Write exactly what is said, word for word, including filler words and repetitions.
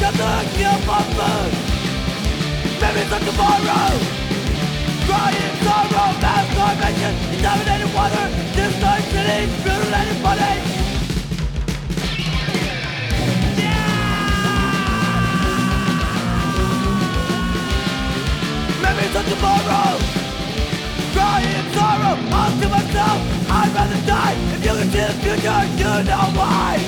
nothing kill for food. Memories of tomorrow, crying sorrow, mass starvation, contaminated water, destroyed cities, mutilated body. Memories of tomorrow, crying sorrow, all to myself. I'd rather die. If you can see the future, you know why.